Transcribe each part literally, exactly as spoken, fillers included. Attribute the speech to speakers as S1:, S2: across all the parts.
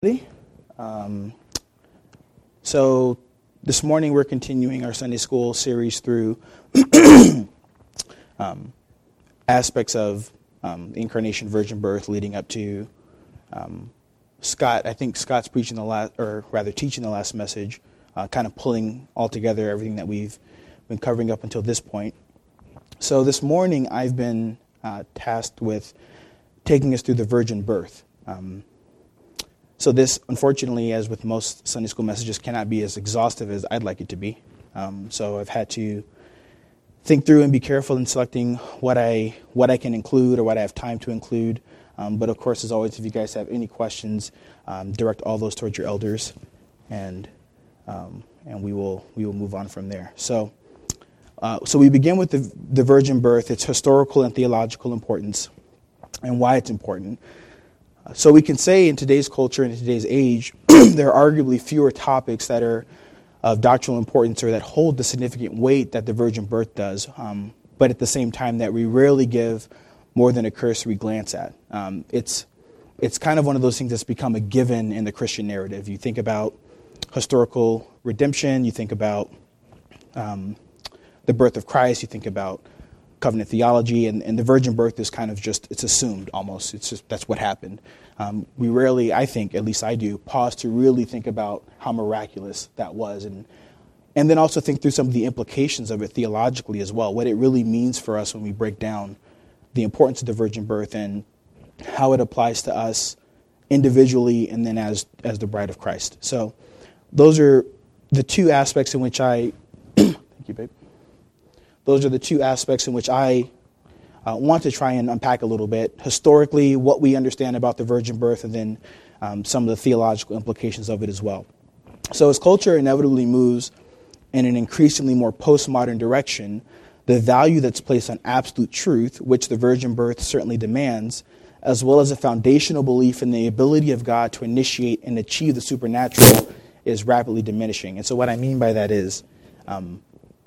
S1: Um, so this morning we're continuing our Sunday school series through um, aspects of um, the incarnation, virgin birth, leading up to um, Scott. I think Scott's preaching the last, or rather teaching the last message, uh, kind of pulling all together everything that we've been covering up until this point. So this morning I've been uh, tasked with taking us through the virgin birth. Um, So this, unfortunately, as with most Sunday school messages, cannot be as exhaustive as I'd like it to be. Um, so I've had to think through and be careful in selecting what I what I can include or what I have time to include. Um, but of course, as always, if you guys have any questions, um, direct all those towards your elders, and um, and we will we will move on from there. So uh, so we begin with the the virgin birth, its historical and theological importance, and why it's important. So we can say in today's culture and in today's age, there are arguably fewer topics that are of doctrinal importance or that hold the significant weight that the virgin birth does, um, but at the same time that we rarely give more than a cursory glance at. Um, it's it's kind of one of those things that's become a given in the Christian narrative. You think about historical redemption, you think about um, the birth of Christ, you think about covenant theology, and, and the virgin birth is kind of just, it's assumed almost. It's just, that's what happened. Um, we rarely, I think, at least I do, pause to really think about how miraculous that was, and and then also think through some of the implications of it theologically as well, what it really means for us when we break down the importance of the virgin birth and how it applies to us individually and then as, as the bride of Christ. So those are the two aspects in which I, thank you, babe. Those are the two aspects in which I uh, want to try and unpack a little bit. Historically, what we understand about the virgin birth, and then um, some of the theological implications of it as well. So as culture inevitably moves in an increasingly more postmodern direction, the value that's placed on absolute truth, which the virgin birth certainly demands, as well as a foundational belief in the ability of God to initiate and achieve the supernatural, is rapidly diminishing. And so what I mean by that is, um,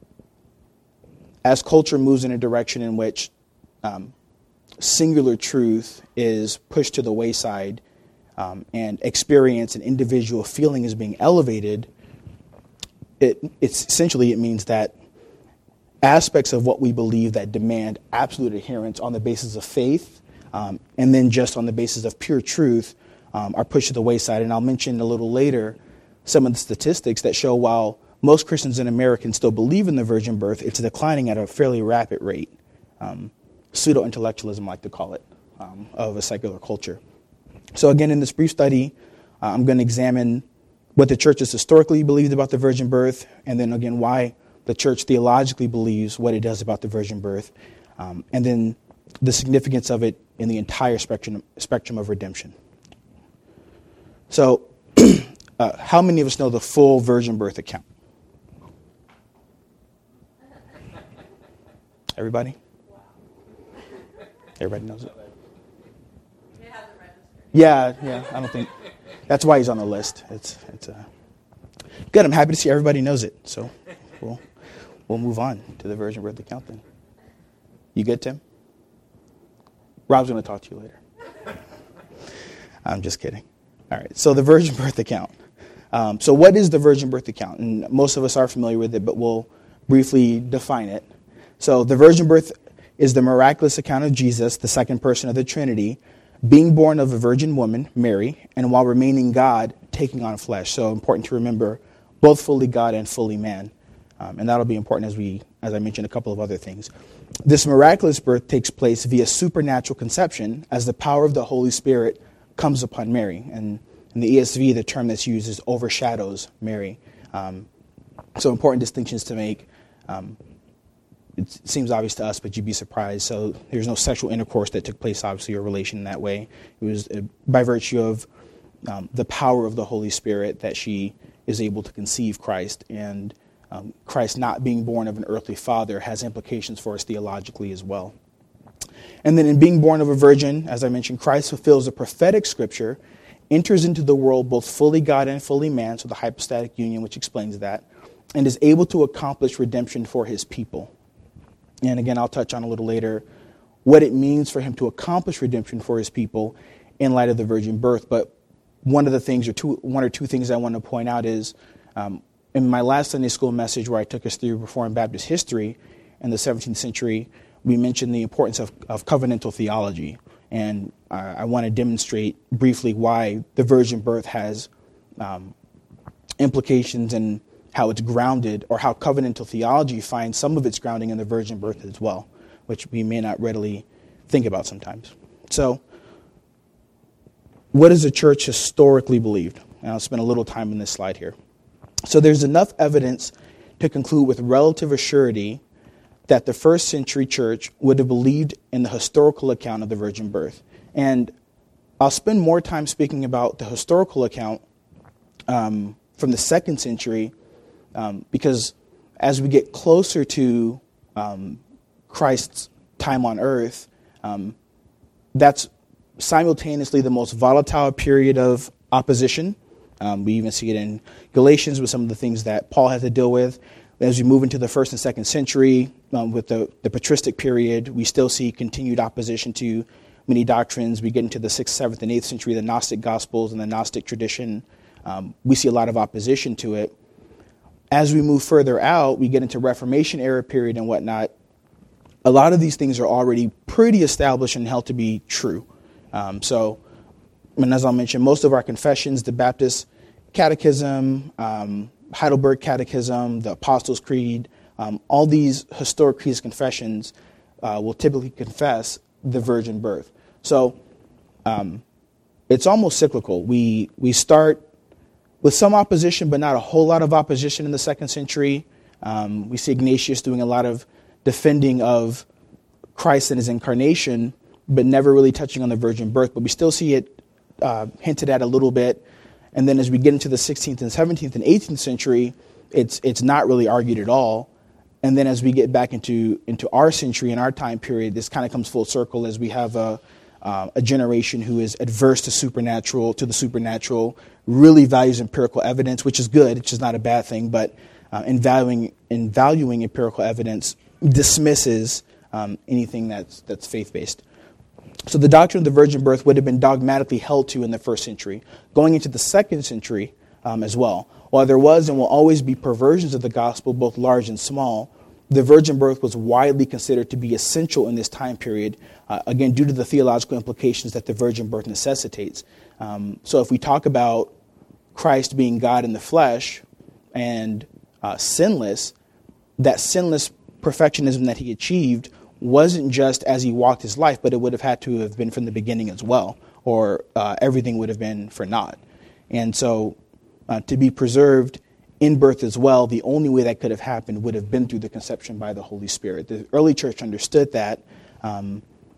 S1: as culture moves in a direction in which um, singular truth is pushed to the wayside um, and experience and individual feeling is being elevated, it, it's essentially it means that aspects of what we believe that demand absolute adherence on the basis of faith um, and then just on the basis of pure truth um, are pushed to the wayside. And I'll mention a little later some of the statistics that show while most Christians in America still believe in the virgin birth, it's declining at a fairly rapid rate. Um, pseudo-intellectualism, I like to call it, um, of a secular culture. So again, in this brief study, uh, I'm going to examine what the church has historically believed about the virgin birth, and then again, why the church theologically believes what it does about the virgin birth, um, and then the significance of it in the entire spectrum, spectrum of redemption. So uh, how many of us know the full virgin birth account? Everybody? Everybody knows it? Yeah, yeah, I don't think, that's why he's on the list. It's it's uh, good, I'm happy to see everybody knows it. So we'll, we'll move on to the virgin birth account then. You good, Tim? Rob's going to talk to you later. I'm just kidding. All right, so the virgin birth account. Um, so what is the virgin birth account? And most of us are familiar with it, but we'll briefly define it. So the virgin birth is the miraculous account of Jesus, the second person of the Trinity, being born of a virgin woman, Mary, and while remaining God, taking on flesh. So important to remember, both fully God and fully man. Um, and that'll be important as we, as I mentioned, a couple of other things. This miraculous birth takes place via supernatural conception as the power of the Holy Spirit comes upon Mary. And in the E S V, the term that's used is overshadows Mary. Um, so important distinctions to make. Um, It seems obvious to us, but you'd be surprised. So there's no sexual intercourse that took place, obviously, or relation in that way. It was uh, by virtue of um, the power of the Holy Spirit that she is able to conceive Christ. And um, Christ not being born of an earthly father has implications for us theologically as well. And then in being born of a virgin, as I mentioned, Christ fulfills a prophetic scripture, enters into the world both fully God and fully man, so the hypostatic union, which explains that, and is able to accomplish redemption for his people. And again, I'll touch on a little later what it means for him to accomplish redemption for his people in light of the virgin birth. But one of the things, or two, one or two things I want to point out is, um, in my last Sunday school message where I took us through Reformed Baptist history in the seventeenth century, we mentioned the importance of, of covenantal theology. And uh, I want to demonstrate briefly why the virgin birth has um, implications and how it's grounded, or how covenantal theology finds some of its grounding in the virgin birth as well, which we may not readily think about sometimes. So, what has the church historically believed? And I'll spend a little time on this slide here. So there's enough evidence to conclude with relative assurity that the first century church would have believed in the historical account of the virgin birth. And I'll spend more time speaking about the historical account um, from the second century um, because as we get closer to um, Christ's time on earth, um, that's simultaneously the most volatile period of opposition. Um, we even see it in Galatians with some of the things that Paul had to deal with. As we move into the first and second century, um, with the, the patristic period, we still see continued opposition to many doctrines. We get into the sixth, seventh, and eighth century, the Gnostic Gospels and the Gnostic tradition. Um, we see a lot of opposition to it. As we move further out, we get into Reformation era period and whatnot. A lot of these things are already pretty established and held to be true. Um, so, and as I'll mention, most of our confessions, the Baptist Catechism, um, Heidelberg Catechism, the Apostles' Creed, um, all these historic creeds confessions uh, will typically confess the virgin birth. So um, it's almost cyclical. We we start with some opposition, but not a whole lot of opposition in the second century. Um, we see Ignatius doing a lot of defending of Christ and his incarnation, but never really touching on the virgin birth. But we still see it uh, hinted at a little bit. And then as we get into the sixteenth and seventeenth and eighteenth century, it's it's not really argued at all. And then as we get back into into our century and our time period, this kind of comes full circle as we have a uh, a generation who is adverse to supernatural, to the supernatural, really values empirical evidence, which is good, which is not a bad thing, but uh, in valuing in valuing empirical evidence dismisses um, anything that's that's faith-based. So the doctrine of the virgin birth would have been dogmatically held to in the first century. Going into the second century um, as well, while there was and will always be perversions of the gospel, both large and small, the virgin birth was widely considered to be essential in this time period, uh, again, due to the theological implications that the virgin birth necessitates. Um, so if we talk about Christ being God in the flesh and uh, sinless, that sinless perfectionism that he achieved wasn't just as he walked his life, but it would have had to have been from the beginning as well, or uh, everything would have been for naught. And so uh, to be preserved in birth as well, the only way that could have happened would have been through the conception by the Holy Spirit. The early church understood that, um,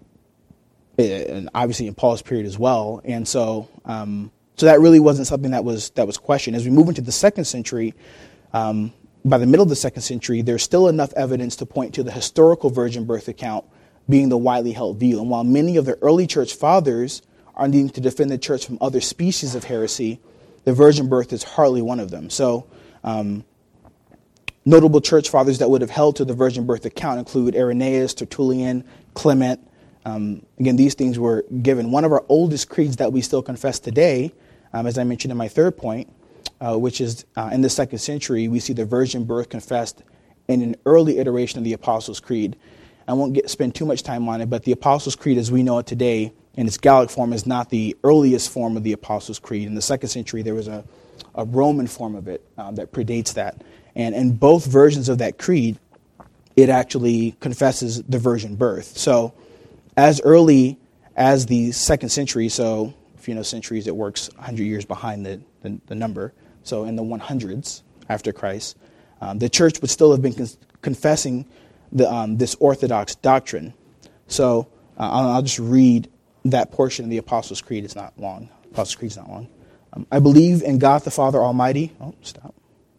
S1: and obviously in Paul's period as well. And so um, so that really wasn't something that was that was questioned. As we move into the second century, um, by the middle of the second century, there's still enough evidence to point to the historical virgin birth account being the widely held view. And while many of the early church fathers are needing to defend the church from other species of heresy, the virgin birth is hardly one of them. So um, notable church fathers that would have held to the virgin birth account include Irenaeus, Tertullian, Clement. Um, again, these things were given. One of our oldest creeds that we still confess today, um, as I mentioned in my third point, Uh, which is uh, in the second century, we see the virgin birth confessed in an early iteration of the Apostles' Creed. I won't get, spend too much time on it, but the Apostles' Creed as we know it today in its Gallic form is not the earliest form of the Apostles' Creed. In the second century, there was a, a Roman form of it um, that predates that. And in both versions of that creed, it actually confesses the virgin birth. So as early as the second century, so if you know centuries, it works one hundred years behind the, the, the number. So in the hundreds after Christ, um, the church would still have been con- confessing the, um, this orthodox doctrine. So uh, I'll, I'll just read that portion of the Apostles' Creed. It's not long. Apostles' Creed is not long. Um, I believe in God the Father Almighty. Oh, stop.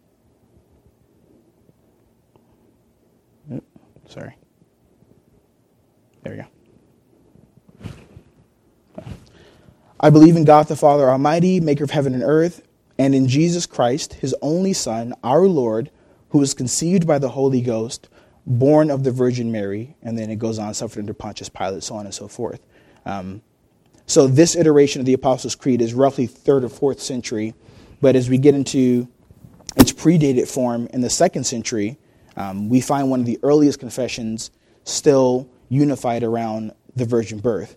S1: Oh, sorry. There we go. I believe in God the Father Almighty, maker of heaven and earth, and in Jesus Christ, his only Son, our Lord, who was conceived by the Holy Ghost, born of the Virgin Mary, and then it goes on, suffered under Pontius Pilate, so on and so forth. Um, So this iteration of the Apostles' Creed is roughly third or fourth century, but as we get into its predated form in the second century, um, we find one of the earliest confessions still unified around the virgin birth.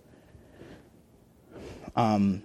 S1: Um,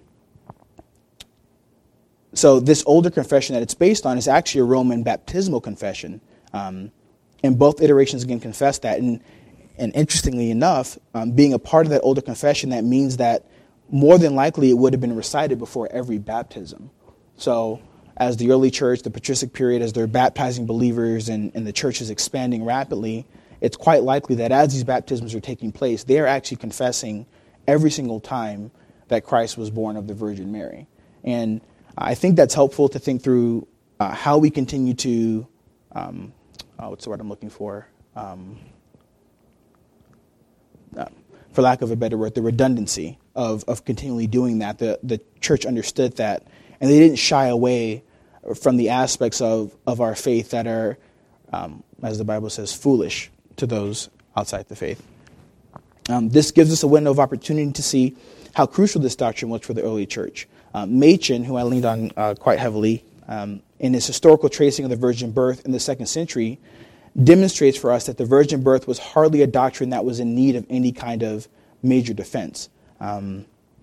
S1: so this older confession that it's based on is actually a Roman baptismal confession. Um, and both iterations again confess that. And, and interestingly enough, um, being a part of that older confession, that means that more than likely it would have been recited before every baptism. So as the early church, the patristic period, as they're baptizing believers and, and the church is expanding rapidly, it's quite likely that as these baptisms are taking place, they're actually confessing every single time that Christ was born of the Virgin Mary. And I think that's helpful to think through uh, how we continue to, um, oh, what's the word I'm looking for? Um, uh, for lack of a better word, the redundancy of, of continually doing that. The, the church understood that, and they didn't shy away from the aspects of, of our faith that are, um, as the Bible says, foolish to those outside the faith. Um, this gives us a window of opportunity to see how crucial this doctrine was for the early church. Um, Machen, who I leaned on uh, quite heavily, um, in his historical tracing of the virgin birth in the second century, demonstrates for us that the virgin birth was hardly a doctrine that was in need of any kind of major defense. Um,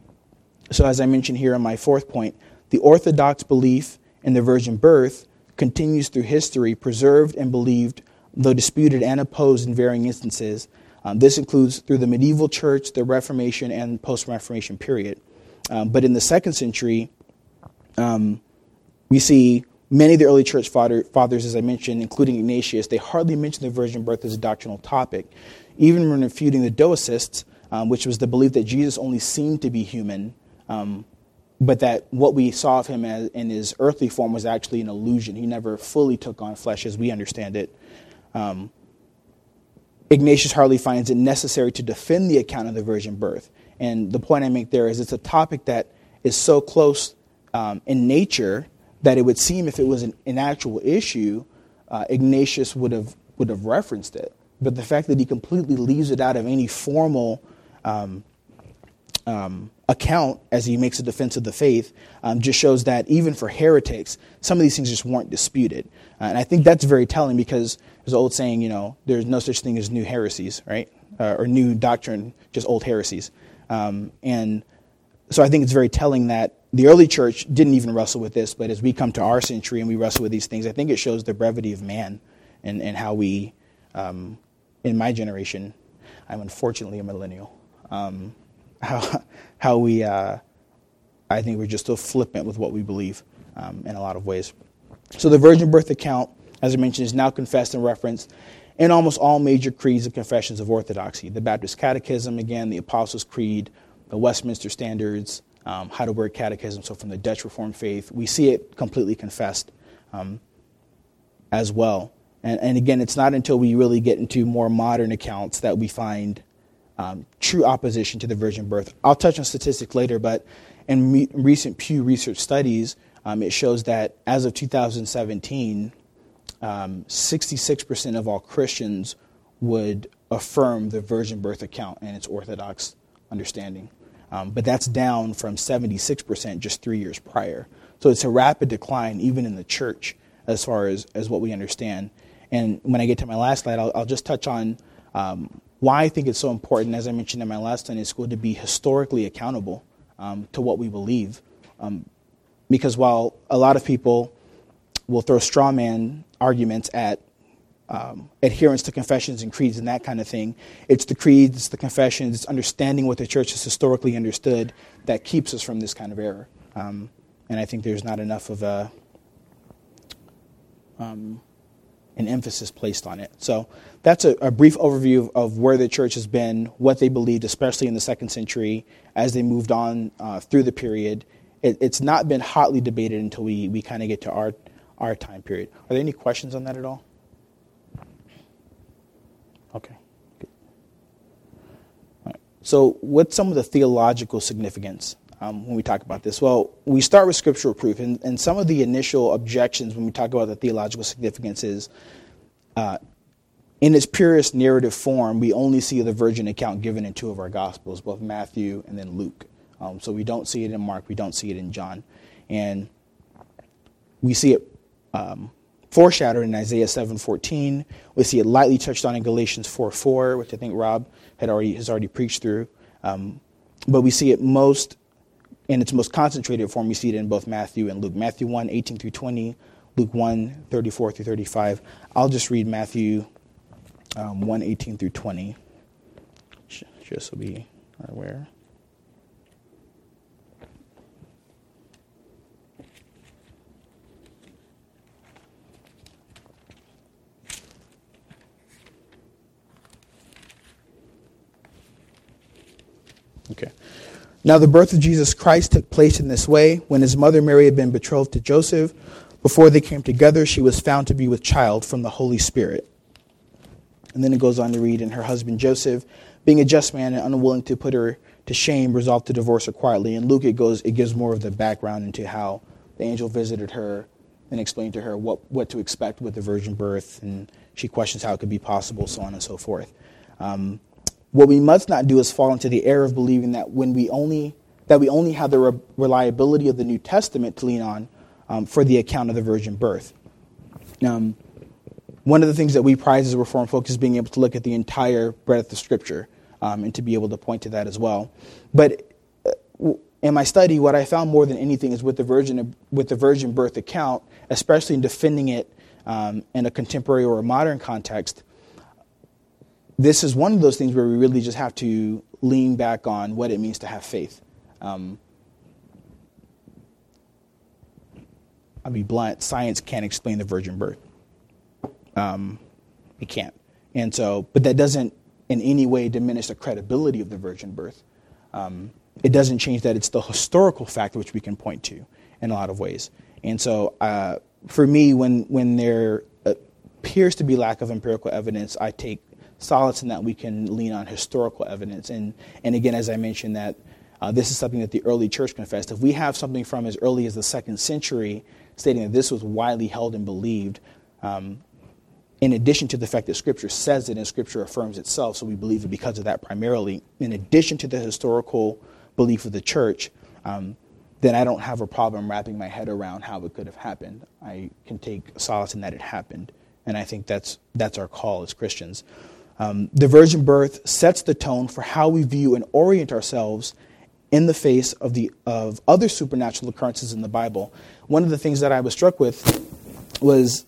S1: so as I mentioned here in my fourth point, the Orthodox belief in the virgin birth continues through history, preserved and believed, though disputed and opposed in varying instances. Um, this includes through the medieval church, the Reformation, and post-Reformation period. Um, but in the second century, um, we see many of the early church father, fathers, as I mentioned, including Ignatius, they hardly mention the virgin birth as a doctrinal topic. Even when refuting the Doicists, um, which was the belief that Jesus only seemed to be human, um, but that what we saw of him as, in his earthly form was actually an illusion. He never fully took on flesh as we understand it. Um, Ignatius hardly finds it necessary to defend the account of the virgin birth. And the point I make there is it's a topic that is so close um, in nature that it would seem if it was an, an actual issue, uh, Ignatius would have would have referenced it. But the fact that he completely leaves it out of any formal um, um, account as he makes a defense of the faith um, just shows that even for heretics, some of these things just weren't disputed. Uh, and I think that's very telling because there's an old saying, you know, there's no such thing as new heresies, right? Uh, or new doctrine, just old heresies. Um, and so I think it's very telling that the early church didn't even wrestle with this, but as we come to our century and we wrestle with these things, I think it shows the brevity of man and, and how we, um, in my generation, I'm unfortunately a millennial, um, how, how we, uh, I think we're just so flippant with what we believe um, in a lot of ways. So the virgin birth account, as I mentioned, is now confessed and referenced in almost all major creeds and confessions of orthodoxy. The Baptist Catechism, again, the Apostles' Creed, the Westminster Standards, um, Heidelberg Catechism, so from the Dutch Reformed faith, we see it completely confessed um, as well. And, and again, it's not until we really get into more modern accounts that we find um, true opposition to the virgin birth. I'll touch on statistics later, but in me- recent Pew Research studies, um, it shows that as of two thousand seventeen, um, sixty-six percent of all Christians would affirm the virgin birth account and its orthodox understanding. Um, but that's down from seventy-six percent just three years prior. So it's a rapid decline even in the church as far as, as what we understand. And when I get to my last slide, I'll, I'll just touch on um, why I think it's so important, as I mentioned in my last Sunday school, to be historically accountable um, to what we believe. Um, because while a lot of people will throw straw man arguments at Um, adherence to confessions and creeds and that kind of thing. It's the creeds, it's the confessions, it's understanding what the church has historically understood that keeps us from this kind of error. Um, and I think there's not enough of a um, an emphasis placed on it. So that's a, a brief overview of, of where the church has been, what they believed, especially in the second century, as they moved on uh, through the period. It, it's not been hotly debated until we, we kind of get to our, our time period. Are there any questions on that at all? Okay. Good. All right. So what's some of the theological significance um, when we talk about this? Well, we start with scriptural proof, and, and some of the initial objections when we talk about the theological significance is, uh, in its purest narrative form, we only see the virgin account given in two of our Gospels, both Matthew and then Luke. Um, so we don't see it in Mark, we don't see it in John. And we see it um, foreshadowed in Isaiah seven fourteen. We see it lightly touched on in Galatians four four, which I think Rob had already has already preached through. Um, but we see it most, in its most concentrated form, we see it in both Matthew and Luke. Matthew one eighteen through twenty, Luke one thirty-four through thirty-five. I'll just read Matthew um, one eighteen through twenty, just so we are aware. Okay. Now the birth of Jesus Christ took place in this way. When his mother Mary had been betrothed to Joseph, before they came together, she was found to be with child from the Holy Spirit. And then it goes on to read, and her husband Joseph, being a just man and unwilling to put her to shame, resolved to divorce her quietly. And Luke, it goes, it gives more of the background into how the angel visited her and explained to her what, what to expect with the virgin birth, and she questions how it could be possible, so on and so forth. Um, What we must not do is fall into the error of believing that when we only that we only have the re- reliability of the New Testament to lean on um, for the account of the virgin birth. Um, one of the things that we prize as a Reformed folks is being able to look at the entire breadth of Scripture um, and to be able to point to that as well. But in my study, what I found more than anything is with the virgin with the virgin birth account, especially in defending it um, in a contemporary or a modern context. This is one of those things where we really just have to lean back on what it means to have faith. Um, I'll be blunt, science can't explain the virgin birth. Um, it can't. And so, but that doesn't in any way diminish the credibility of the virgin birth. Um, it doesn't change that it's the historical fact which we can point to in a lot of ways. And so, uh, for me, when, when there appears to be lack of empirical evidence, I take solace in that we can lean on historical evidence. And and again, as I mentioned, that uh, this is something that the early church confessed. If we have something from as early as the second century stating that this was widely held and believed, um, in addition to the fact that Scripture says it and Scripture affirms itself, so we believe it because of that primarily, in addition to the historical belief of the church, um, then I don't have a problem wrapping my head around how it could have happened. I can take solace in that it happened. And I think that's that's our call as Christians. Um, the virgin birth sets the tone for how we view and orient ourselves in the face of the of other supernatural occurrences in the Bible. One of the things that I was struck with was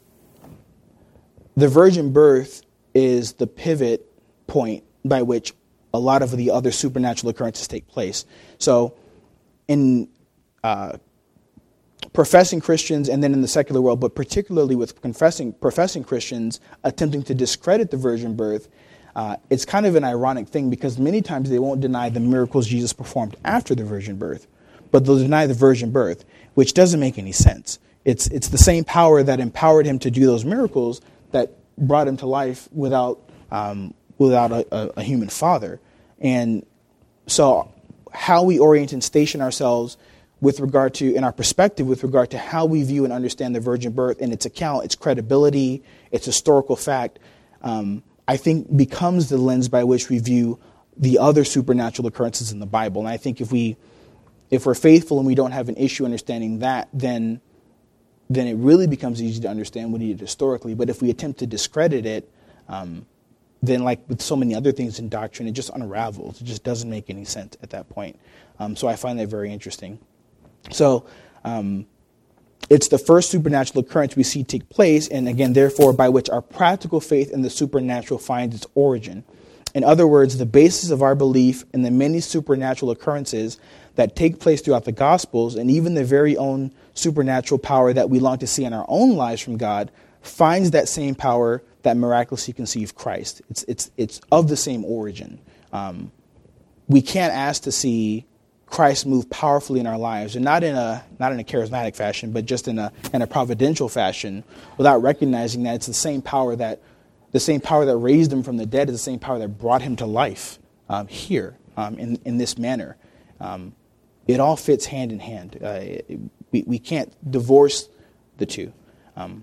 S1: the virgin birth is the pivot point by which a lot of the other supernatural occurrences take place. So in uh, professing Christians and then in the secular world, but particularly with confessing, professing Christians attempting to discredit the virgin birth, uh, it's kind of an ironic thing because many times they won't deny the miracles Jesus performed after the virgin birth, but they'll deny the virgin birth, which doesn't make any sense. It's it's the same power that empowered him to do those miracles that brought him to life without um, without a, a, a human father. And so how we orient and station ourselves with regard to, in our perspective, with regard to how we view and understand the virgin birth and its account, its credibility, its historical fact, um, I think becomes the lens by which we view the other supernatural occurrences in the Bible. And I think if we, if we're faithful and we don't have an issue understanding that, then, then it really becomes easy to understand what he did historically. But if we attempt to discredit it, um, then like with so many other things in doctrine, it just unravels. It just doesn't make any sense at that point. Um, so I find that very interesting. So um, it's the first supernatural occurrence we see take place, and again, therefore, by which our practical faith in the supernatural finds its origin. In other words, the basis of our belief in the many supernatural occurrences that take place throughout the Gospels, and even the very own supernatural power that we long to see in our own lives from God, finds that same power that miraculously conceived Christ. It's it's it's of the same origin. Um, we can't ask to see Christ move powerfully in our lives, and not in a not in a charismatic fashion, but just in a in a providential fashion, without recognizing that it's the same power that the same power that raised him from the dead is the same power that brought him to life um, here um, in in this manner. Um, it all fits hand in hand. Uh, it, we we can't divorce the two. Um,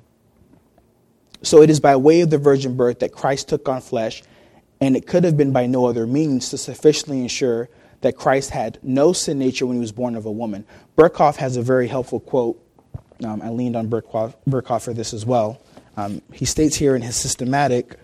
S1: so it is by way of the virgin birth that Christ took on flesh, and it could have been by no other means to sufficiently ensure that Christ had no sin nature when he was born of a woman. Berkhoff has a very helpful quote. Um, I leaned on Berkhoff, Berkhoff for this as well. Um, he states here in his systematic,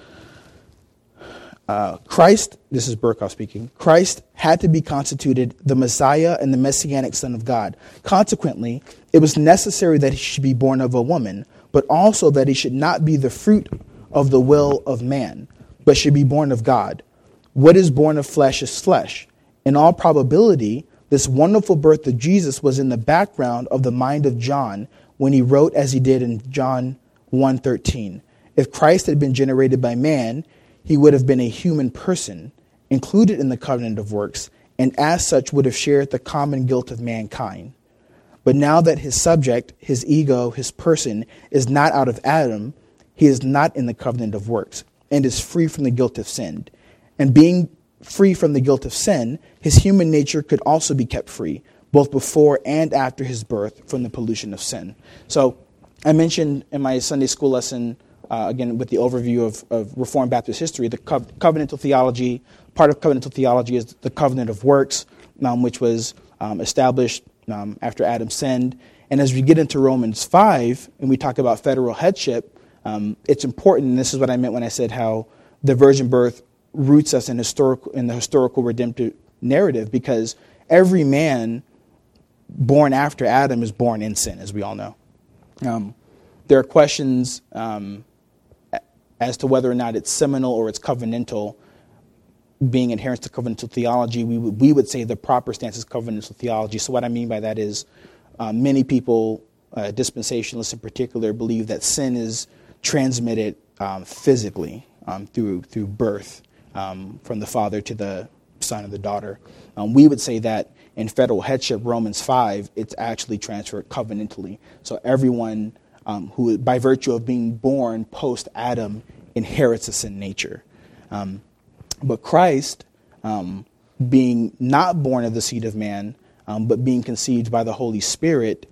S1: uh, Christ, this is Berkhoff speaking, Christ had to be constituted the Messiah and the Messianic Son of God. Consequently, it was necessary that he should be born of a woman, but also that he should not be the fruit of the will of man, but should be born of God. What is born of flesh is flesh. In all probability, this wonderful birth of Jesus was in the background of the mind of John when he wrote as he did in John one thirteen. If Christ had been generated by man, he would have been a human person, included in the covenant of works, and as such would have shared the common guilt of mankind. But now that his subject, his ego, his person, is not out of Adam, he is not in the covenant of works, and is free from the guilt of sin. And being free from the guilt of sin, his human nature could also be kept free, both before and after his birth, from the pollution of sin. So I mentioned in my Sunday school lesson, uh, again, with the overview of, of Reformed Baptist history, the co- covenantal theology. Part of covenantal theology is the covenant of works, um, which was um, established um, after Adam sinned. And as we get into Romans five, and we talk about federal headship, um, it's important, and this is what I meant when I said how the virgin birth roots us in historical in the historical redemptive narrative, because every man born after Adam is born in sin, as we all know. Um, there are questions um, as to whether or not it's seminal or it's covenantal. Being adherents to covenantal theology, we would, we would say the proper stance is covenantal theology. So what I mean by that is uh, many people, uh, dispensationalists in particular, believe that sin is transmitted um, physically um, through through birth. Um, from the father to the son or the daughter. Um, we would say that in federal headship, Romans five, it's actually transferred covenantally. So everyone um, who, by virtue of being born post-Adam, inherits a sin nature. Um, but Christ, um, being not born of the seed of man, um, but being conceived by the Holy Spirit,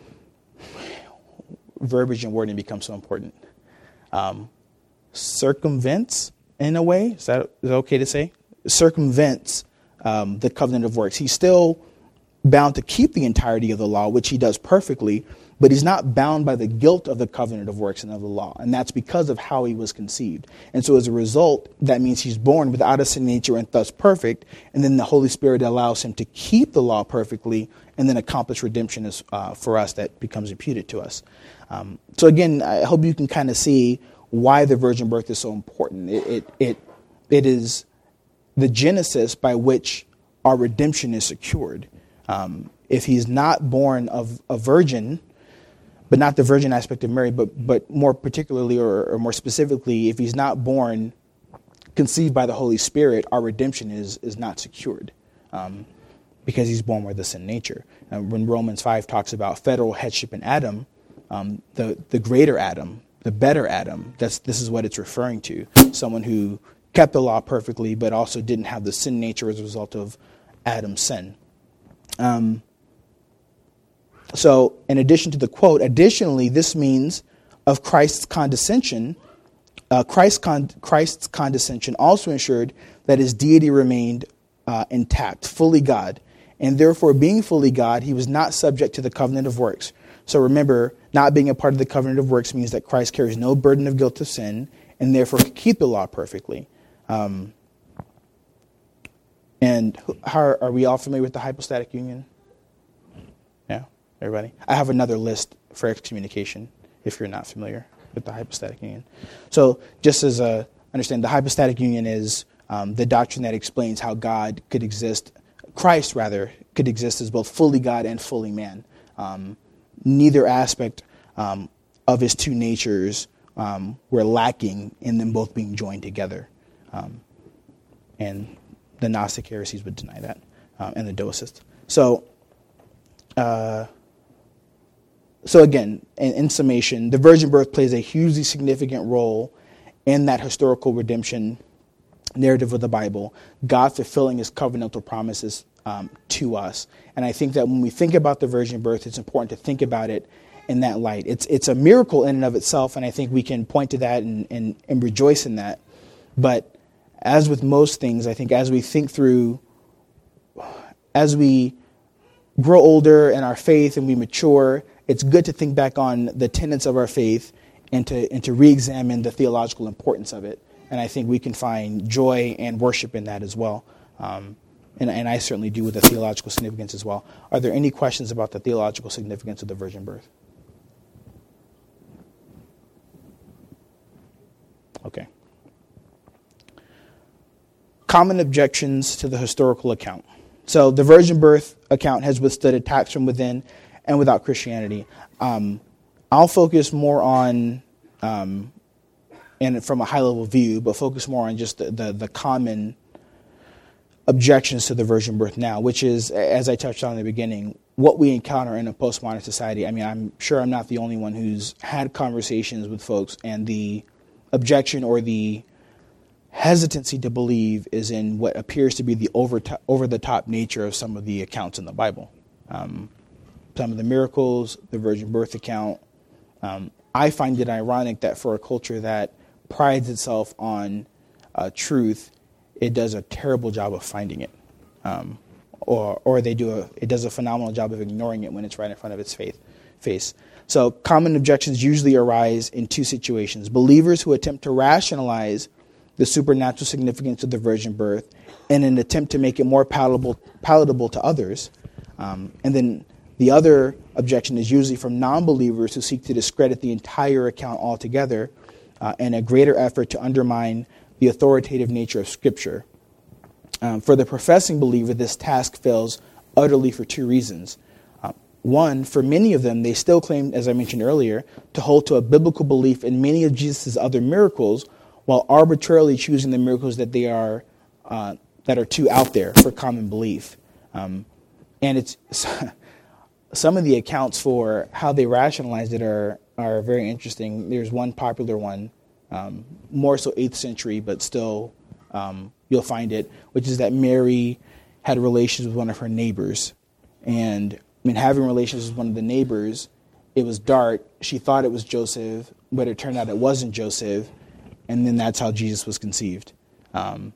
S1: verbiage and wording becomes so important, um, circumvents, in a way, is that, is that okay to say? Circumvents um, the covenant of works. He's still bound to keep the entirety of the law, which he does perfectly, but he's not bound by the guilt of the covenant of works and of the law. And that's because of how he was conceived. And so as a result, that means he's born without a sin nature and thus perfect. And then the Holy Spirit allows him to keep the law perfectly and then accomplish redemption as, uh, for us that becomes imputed to us. Um, so again, I hope you can kind of see why the virgin birth is so important. It, it it it is the genesis by which our redemption is secured. Um, if he's not born of a virgin, but not the virgin aspect of Mary, but but more particularly or, or more specifically, if he's not born conceived by the Holy Spirit, our redemption is is not secured um, because he's born with a sin nature. And when Romans five talks about federal headship in Adam, um, the the greater Adam, the better Adam, that's this is what it's referring to. Someone who kept the law perfectly, but also didn't have the sin nature as a result of Adam's sin. Um, so in addition to the quote, additionally, this means of Christ's condescension, uh, Christ's, con- Christ's condescension also ensured that his deity remained uh, intact, fully God. And therefore, being fully God, he was not subject to the covenant of works. So remember, not being a part of the covenant of works means that Christ carries no burden of guilt of sin and therefore could keep the law perfectly. Um, and how are we all familiar with the hypostatic union? Yeah, everybody? I have another list for excommunication if you're not familiar with the hypostatic union. So just as a, understand, the hypostatic union is um, the doctrine that explains how God could exist, Christ rather, could exist as both fully God and fully man. Um, neither aspect um, of his two natures um, were lacking in them both being joined together. Um, and the Gnostic heresies would deny that, um, and the Docetists. So, uh, so again, in, in summation, the virgin birth plays a hugely significant role in that historical redemption narrative of the Bible, God fulfilling his covenantal promises um, to us. And I think that when we think about the virgin birth, it's important to think about it in that light. It's it's a miracle in and of itself, and I think we can point to that and, and, and rejoice in that. But as with most things, I think as we think through as we grow older in our faith and we mature, it's good to think back on the tenets of our faith and to and to re-examine the theological importance of it. And I think we can find joy and worship in that as well. Um, and, and I certainly do with the theological significance as well. Are there any questions about the theological significance of the virgin birth? Okay. Common objections to the historical account. So the virgin birth account has withstood attacks from within and without Christianity. Um, I'll focus more on, um, and from a high-level view, but focus more on just the, the, the common objections to the virgin birth now, which is, as I touched on in the beginning, what we encounter in a postmodern society. I mean, I'm sure I'm not the only one who's had conversations with folks, and the objection or the hesitancy to believe is in what appears to be the over to, over-the-top nature of some of the accounts in the Bible. Um, some of the miracles, the virgin birth account. Um, I find it ironic that for a culture that prides itself on uh, truth, it does a terrible job of finding it. Um, or or they do a it does a phenomenal job of ignoring it when it's right in front of its faith, face. So common objections usually arise in two situations. Believers who attempt to rationalize the supernatural significance of the virgin birth in an attempt to make it more palatable palatable to others. Um, and then the other objection is usually from non-believers who seek to discredit the entire account altogether uh, in a greater effort to undermine the authoritative nature of Scripture. Um, for the professing believer, this task fails utterly for two reasons. Uh, one, for many of them, they still claim, as I mentioned earlier, to hold to a biblical belief in many of Jesus' other miracles, while arbitrarily choosing the miracles that they are uh, that are too out there for common belief. Um, and it's some of the accounts for how they rationalized it are are very interesting. There's one popular one, um, more so eighth century, but still um, you'll find it, which is that Mary had relations with one of her neighbors. And I mean, having relations with one of the neighbors, it was dark. She thought it was Joseph, but it turned out it wasn't Joseph. And then that's how Jesus was conceived, um,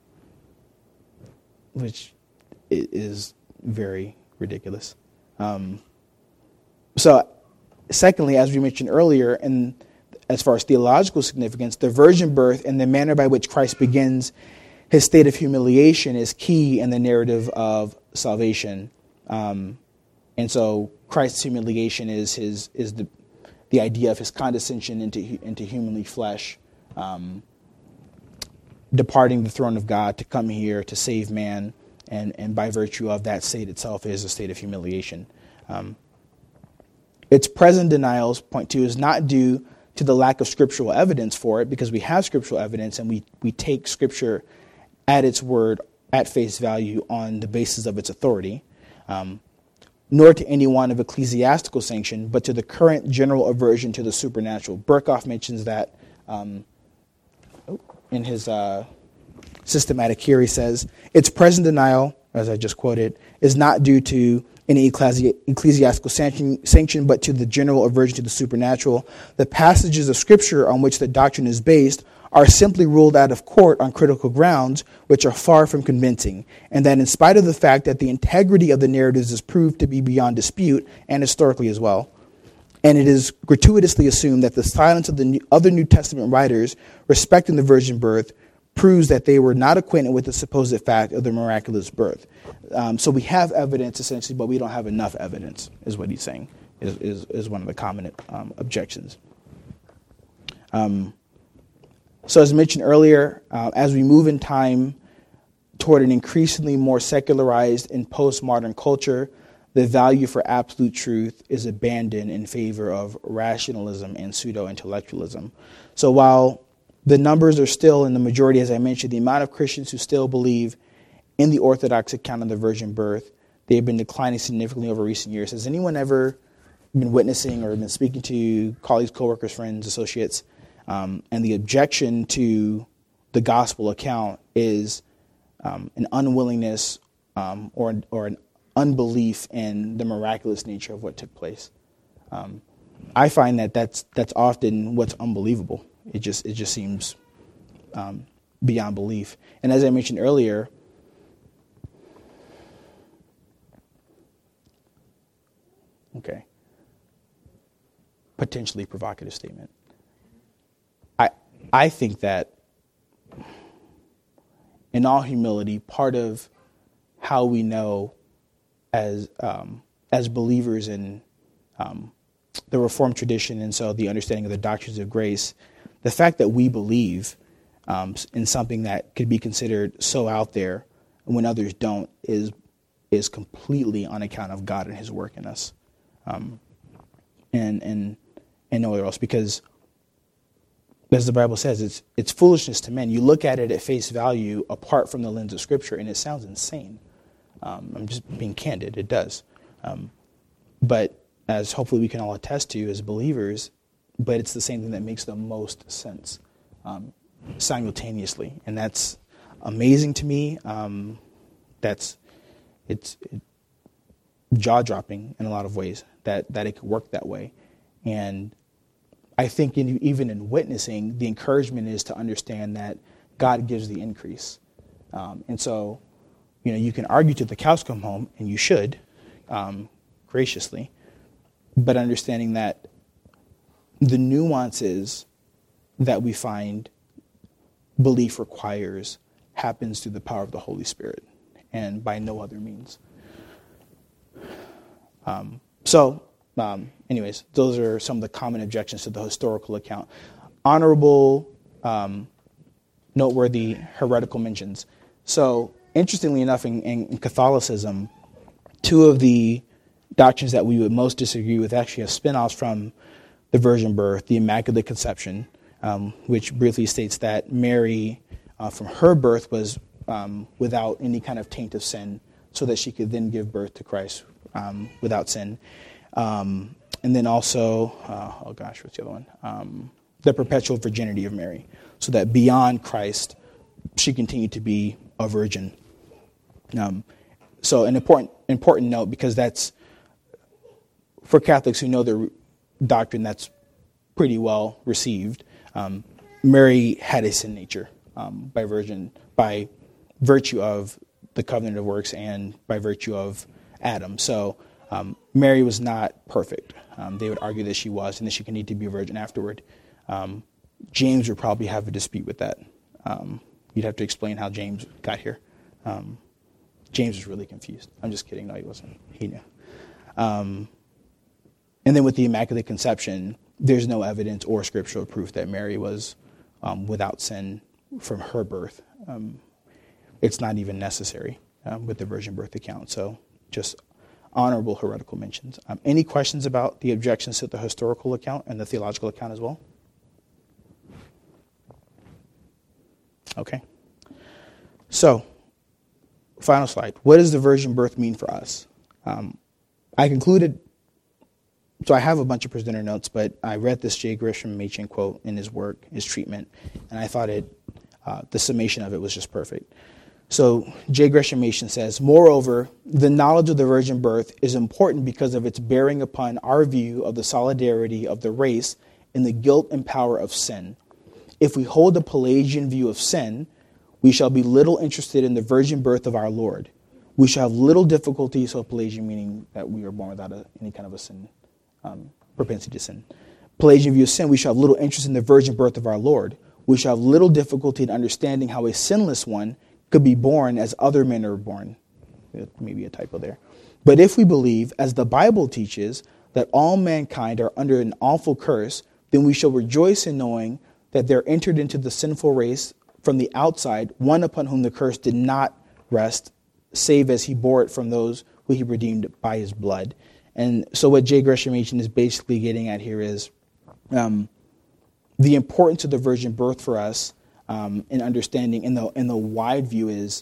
S1: which is very ridiculous. Um, so, secondly, as we mentioned earlier, and as far as theological significance, the virgin birth and the manner by which Christ begins his state of humiliation is key in the narrative of salvation. Um, and so, Christ's humiliation is his is the the idea of his condescension into into humanly flesh. Um, departing the throne of God to come here to save man, and, and by virtue of that state itself is a state of humiliation. Um, its present denials, point two, is not due to the lack of scriptural evidence for it, because we have scriptural evidence and we, we take Scripture at its word, at face value, on the basis of its authority, um, nor to any one of ecclesiastical sanction, but to the current general aversion to the supernatural. Berkhoff mentions that um, in his uh, systematic here. He says, its present denial, as I just quoted, is not due to any ecclesi- ecclesiastical sanction, sanction, but to the general aversion to the supernatural. The passages of Scripture on which the doctrine is based are simply ruled out of court on critical grounds, which are far from convincing, and that in spite of the fact that the integrity of the narratives is proved to be beyond dispute, and historically as well, and it is gratuitously assumed that the silence of the new, other New Testament writers respecting the virgin birth proves that they were not acquainted with the supposed fact of the miraculous birth. Um, so we have evidence, essentially, but we don't have enough evidence, is what he's saying, is, is, is one of the common um, objections. Um, so as mentioned earlier, uh, as we move in time toward an increasingly more secularized and postmodern culture, the value for absolute truth is abandoned in favor of rationalism and pseudo-intellectualism. So while the numbers are still in the majority, as I mentioned, the amount of Christians who still believe in the Orthodox account of the virgin birth, they have been declining significantly over recent years. Has anyone ever been witnessing or been speaking to colleagues, coworkers, friends, associates, um, and the objection to the gospel account is um, an unwillingness um, or, or an unbelief in the miraculous nature of what took place? Um, I find that that's that's often what's unbelievable. It just it just seems um, beyond belief. And as I mentioned earlier, Okay. Potentially provocative statement. I I think that in all humility, part of how we know as um, as believers in um, the Reformed tradition, and so the understanding of the doctrines of grace, the fact that we believe um, in something that could be considered so out there when others don't is is completely on account of God and His work in us, um, and and and nowhere else. Because, as the Bible says, it's it's foolishness to men. You look at it at face value apart from the lens of Scripture, and it sounds insane. Um, I'm just being candid. It does, um, but as hopefully we can all attest to as believers, but it's the same thing that makes the most sense um, simultaneously, and that's amazing to me. Um, that's it's it, jaw-dropping in a lot of ways that that it could work that way. And I think in, even in witnessing, the encouragement is to understand that God gives the increase. Um, and so, you know, you can argue till the cows come home, and you should, um, graciously, but understanding that the nuances that we find belief requires happens through the power of the Holy Spirit and by no other means. Um, so, um, anyways, those are some of the common objections to the historical account. Honorable, um, noteworthy heretical mentions. So, interestingly enough, in, in Catholicism, two of the doctrines that we would most disagree with actually have spin-offs from the virgin birth, the Immaculate Conception, um, which briefly states that Mary, uh, from her birth, was um, without any kind of taint of sin, so that she could then give birth to Christ um, without sin. Um, and then also, uh, oh gosh, what's the other one? Um, the perpetual virginity of Mary, so that beyond Christ, she continued to be a virgin. Um, so an important important note, because that's, for Catholics who know their doctrine, that's pretty well received. Um, Mary had a sin nature um, by virgin, by virtue of the covenant of works and by virtue of Adam. So um, Mary was not perfect. Um, they would argue that she was, and that she could need to be a virgin afterward. Um, James would probably have a dispute with that. Um, you'd have to explain how James got here. Um, James was really confused. I'm just kidding. No, he wasn't. He knew. Um, and then with the Immaculate Conception, there's no evidence or scriptural proof that Mary was um, without sin from her birth. Um, it's not even necessary um, with the virgin birth account. So just honorable heretical mentions. Um, any questions about the objections to the historical account and the theological account as well? Okay. So, final slide. What does the virgin birth mean for us? Um, I concluded, so I have a bunch of presenter notes, but I read this J. Gresham Machen quote in his work, his treatment, and I thought it, uh, the summation of it was just perfect. So J. Gresham Machen says, moreover, the knowledge of the virgin birth is important because of its bearing upon our view of the solidarity of the race in the guilt and power of sin. If we hold the Pelagian view of sin, we shall be little interested in the virgin birth of our Lord. We shall have little difficulty, so Pelagian meaning that we are born without a, any kind of a sin, um, propensity to sin. Pelagian view of sin, we shall have little interest in the virgin birth of our Lord. We shall have little difficulty in understanding how a sinless one could be born as other men are born. Maybe a typo there. But if we believe, as the Bible teaches, that all mankind are under an awful curse, then we shall rejoice in knowing that there entered into the sinful race from the outside one upon whom the curse did not rest, save as he bore it from those who he redeemed by his blood. And so what J. Gresham Machen is basically getting at here is um, the importance of the virgin birth for us um, in understanding, in the, in the wide view, is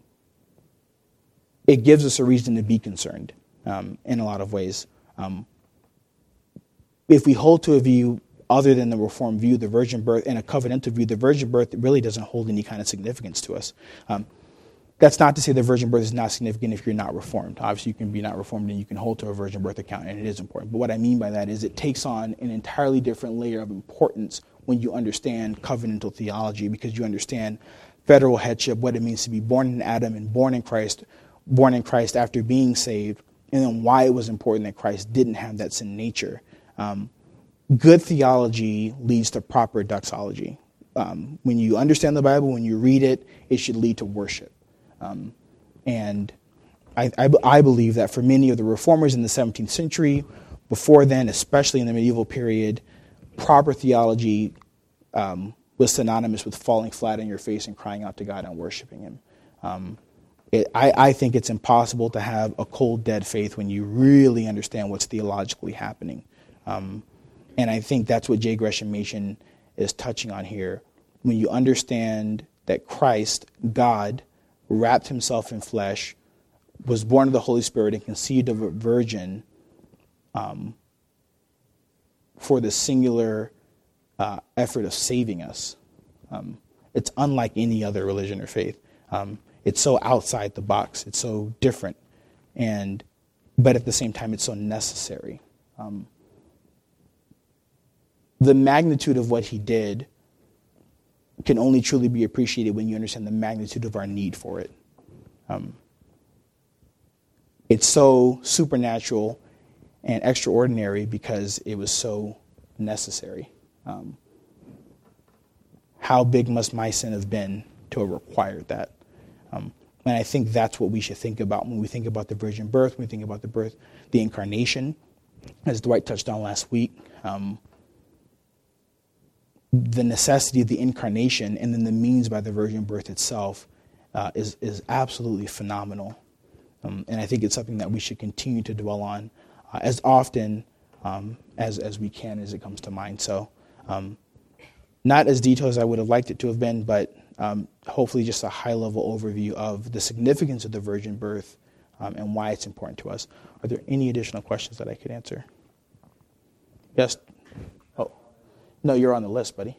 S1: it gives us a reason to be concerned um, in a lot of ways. Um, if we hold to a view other than the Reformed view, the virgin birth, and a covenantal view, the virgin birth really doesn't hold any kind of significance to us. Um, that's not to say the virgin birth is not significant if you're not Reformed. Obviously, you can be not Reformed and you can hold to a virgin birth account, and it is important. But what I mean by that is it takes on an entirely different layer of importance when you understand covenantal theology, because you understand federal headship, what it means to be born in Adam and born in Christ, born in Christ after being saved, and then why it was important that Christ didn't have that sin nature. Um, good theology leads to proper doxology. Um, when you understand the Bible, when you read it, it should lead to worship. Um, and I, I, I believe that for many of the reformers in the seventeenth century, before then, especially in the medieval period, proper theology um, was synonymous with falling flat on your face and crying out to God and worshiping Him. Um, it, I, I think it's impossible to have a cold, dead faith when you really understand what's theologically happening. Um, and I think that's what J. Gresham Machen is touching on here. When you understand that Christ, God, wrapped Himself in flesh, was born of the Holy Spirit, and conceived of a virgin um, for the singular uh, effort of saving us. Um, it's unlike any other religion or faith. Um, it's so outside the box. It's so different. And but at the same time, it's so necessary. Um, the magnitude of what He did can only truly be appreciated when you understand the magnitude of our need for it. Um, it's so supernatural and extraordinary because it was so necessary. Um, how big must my sin have been to have required that? Um, and I think that's what we should think about when we think about the virgin birth, when we think about the birth, the incarnation, as Dwight touched on last week. Um, the necessity of the incarnation and then the means by the virgin birth itself uh, is, is absolutely phenomenal. Um, and I think it's something that we should continue to dwell on uh, as often um, as, as we can as it comes to mind. So um, not as detailed as I would have liked it to have been, but um, hopefully just a high-level overview of the significance of the virgin birth um, and why it's important to us. Are there any additional questions that I could answer? Yes? Oh, no, you're on the list, buddy.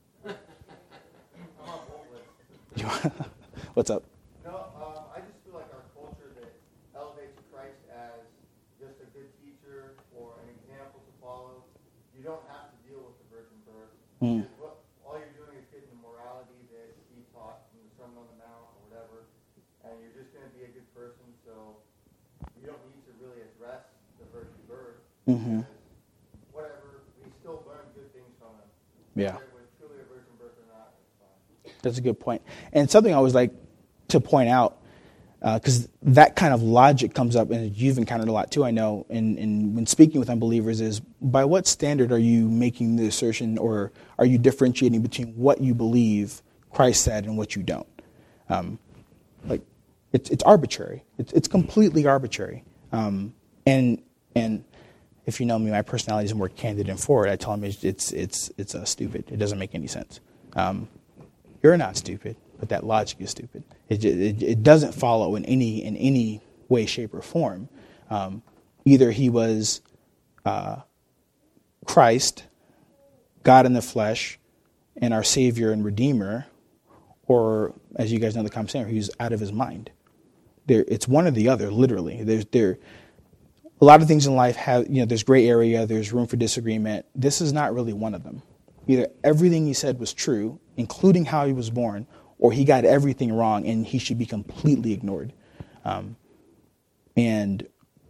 S1: What's up?
S2: No, uh, I just feel like our culture that elevates Christ as just a good teacher or an example to follow, you don't have to deal with the virgin birth.
S1: Mm.
S2: What, all you're doing is getting the morality that he taught from the Sermon on the Mount or whatever, and you're just going to be a good person, so you don't need to really address the virgin birth.
S1: Mm-hmm.
S2: Whatever, we still learn good things from it.
S1: Yeah.
S2: Whether it was truly a virgin birth or not, it's fine.
S1: That's a good point. And something I always like to point out, because uh, that kind of logic comes up, and you've encountered a lot too, I know, in, in when speaking with unbelievers, is by what standard are you making the assertion, or are you differentiating between what you believe Christ said and what you don't? Um, like, it's it's arbitrary. It's it's completely arbitrary. Um, and and if you know me, my personality is more candid and forward. I tell them it's it's it's it's uh, stupid. It doesn't make any sense. Um, you're not stupid, but that logic is stupid. It, it, it doesn't follow in any in any way, shape, or form. Um, either he was uh, Christ, God in the flesh, and our Savior and Redeemer, or, as you guys know the conversation, he was out of his mind. There, it's one or the other, literally. There's there. A lot of things in life have, you know, there's gray area, there's room for disagreement. This is not really one of them. Either everything he said was true, including how he was born, or he got everything wrong and he should be completely ignored. Um, and,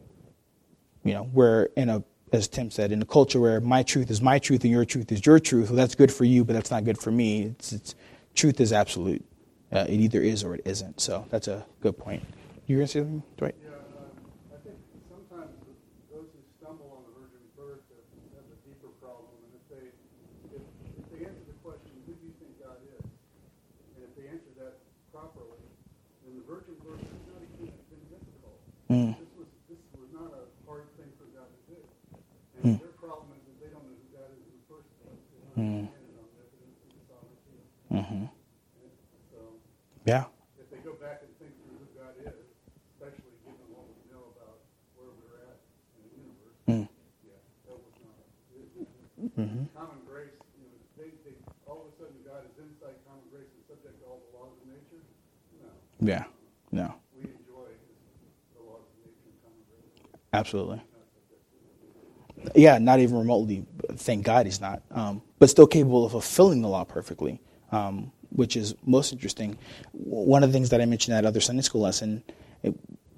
S1: you know, we're in a, as Tim said, in a culture where my truth is my truth and your truth is your truth. Well, that's good for you, but that's not good for me. It's, it's truth is absolute. Uh, it either is or it isn't. So that's a good point. You were going to say something, Dwight?
S3: Yeah, uh, I think sometimes those who stumble on the virgin birth have, have a deeper problem. And if they, if, if they answer the question, who do you think God is? And if they answer that properly, then the virgin birth is not even been difficult.
S1: Mm.
S3: This was this was not a hard thing for God to do.
S1: Mm.
S3: And their problem is that they don't know who God is in the first place. They don't
S1: Mm.
S3: understand it on evidence and sovereignty.
S1: Mm-hmm.
S3: So
S1: Yeah.
S3: if they go back and think through who God is, especially given what we know about where we're at in the universe,
S1: Mm.
S3: yeah, that was not
S1: Mm-hmm.
S3: common grace. You know, they, they all of a sudden God is inside common grace and subject to all the laws of nature. No,
S1: Yeah. No.
S3: we enjoy the laws of nature and common grace.
S1: Absolutely.
S3: Not subject to it.
S1: Yeah, not even remotely. Thank God he's not. Um, but still capable of fulfilling the law perfectly, um, which is most interesting. One of the things that I mentioned in that other Sunday school lesson, it,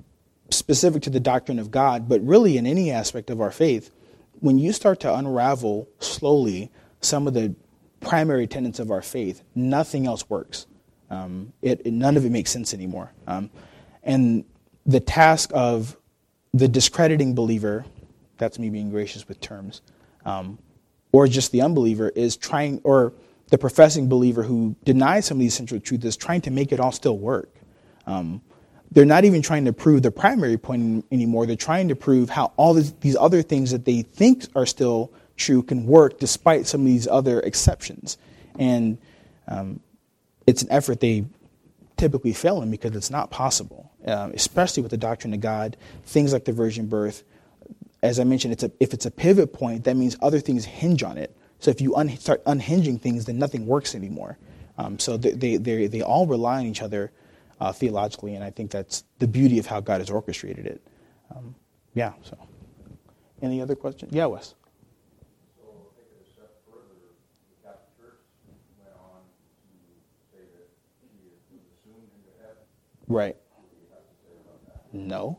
S1: specific to the doctrine of God, but really in any aspect of our faith, when you start to unravel slowly some of the primary tenets of our faith, nothing else works. Um, it, it none of it makes sense anymore. Um, and the task of the discrediting believer, that's me being gracious with terms, um, or just the unbeliever is trying, or the professing believer who denies some of these central truths is trying to make it all still work. Um, they're not even trying to prove the primary point anymore. They're trying to prove how all this, these other things that they think are still true can work despite some of these other exceptions. And um, it's an effort they typically fail in because it's not possible, um, especially with the doctrine of God, things like the virgin birth. As I mentioned, it's a, if it's a pivot point, that means other things hinge on it. So if you un- start unhinging things, then nothing works anymore. Um, so they, they, they, they all rely on each other uh, theologically, and I think that's the beauty of how God has orchestrated it. Um, yeah, so. Any other questions? Yeah, Wes.
S4: So take it a step further. The Catholic Church went on to say that she was assumed into heaven.
S1: Right.
S4: What do you have to say about that?
S1: No.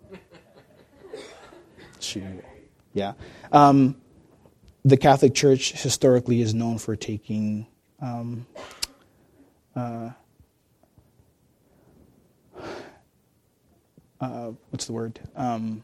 S1: Shoot. Yeah. Um, the Catholic Church historically is known for taking um, uh, uh, what's the word? Um,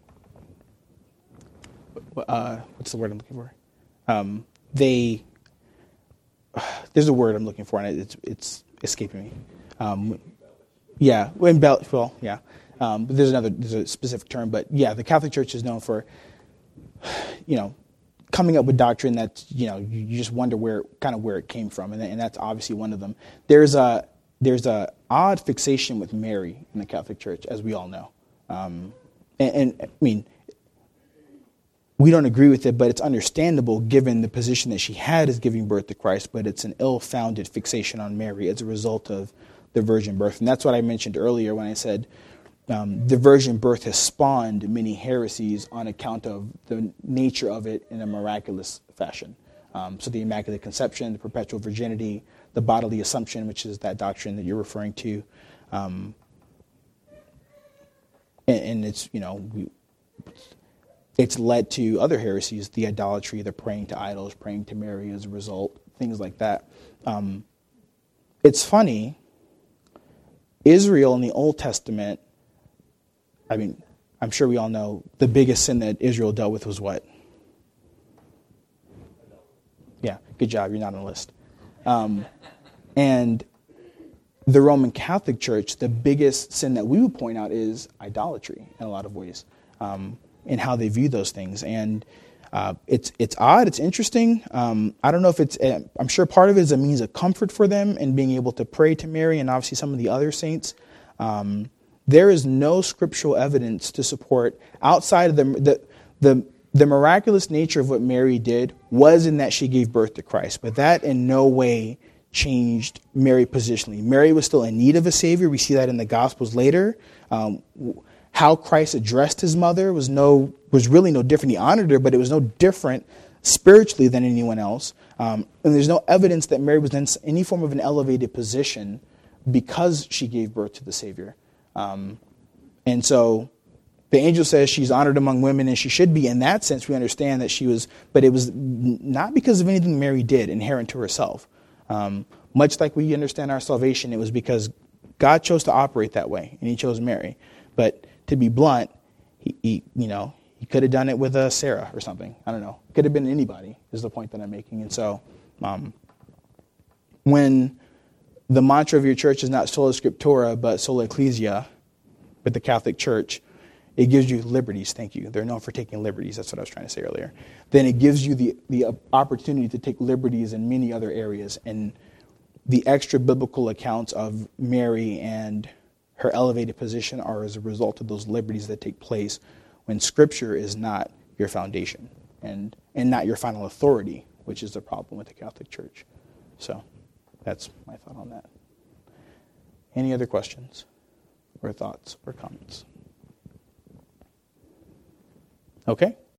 S1: uh, what's the word I'm looking for? Um, they there's a word I'm looking for, and it's it's escaping me. Um, yeah, embell- well, yeah. Um, but there's another, there's a specific term, but yeah, the Catholic Church is known for, you know, coming up with doctrine that, you know, you, you just wonder where, kind of where it came from, and, and that's obviously one of them. There's a, there's a odd fixation with Mary in the Catholic Church, as we all know. Um, and, and, I mean, we don't agree with it, but it's understandable given the position that she had as giving birth to Christ, but it's an ill-founded fixation on Mary as a result of the virgin birth. And that's what I mentioned earlier when I said, Um, the virgin birth has spawned many heresies on account of the nature of it in a miraculous fashion. Um, so the Immaculate Conception, the perpetual virginity, the bodily assumption, which is that doctrine that you're referring to. Um, and, and it's, you know, we, it's led to other heresies, the idolatry, the praying to idols, praying to Mary as a result, things like that. Um, it's funny, Israel in the Old Testament, I mean, I'm sure we all know the biggest sin that Israel dealt with was what? Yeah, good job. You're not on the list. Um, and the Roman Catholic Church, the biggest sin that we would point out is idolatry in a lot of ways, um, in how they view those things. And uh, it's it's odd. It's interesting. Um, I don't know if it's. Uh, I'm sure part of it is a means of comfort for them and being able to pray to Mary and obviously some of the other saints. Um, There is no scriptural evidence to support outside of the, the the the miraculous nature of what Mary did was in that she gave birth to Christ, but that in no way changed Mary positionally. Mary was still in need of a Savior. We see that in the Gospels later. Um, how Christ addressed his mother was no was really no different. He honored her, but it was no different spiritually than anyone else. Um, and there's no evidence that Mary was in any form of an elevated position because she gave birth to the Savior. Um, and so the angel says she's honored among women, and she should be. In that sense, we understand that she was, but it was not because of anything Mary did inherent to herself. Um, much like we understand our salvation, it was because God chose to operate that way, and he chose Mary. But to be blunt, he, he you know, he could have done it with a Sarah or something. I don't know. Could have been anybody is the point that I'm making. And so um, when the mantra of your church is not sola scriptura, but sola ecclesia, with the Catholic Church, it gives you liberties. Thank you. They're known for taking liberties. That's what I was trying to say earlier. Then it gives you the, the opportunity to take liberties in many other areas. And the extra biblical accounts of Mary and her elevated position are as a result of those liberties that take place when Scripture is not your foundation and, and not your final authority, which is the problem with the Catholic Church. So that's my thought on that. Any other questions or thoughts or comments? Okay.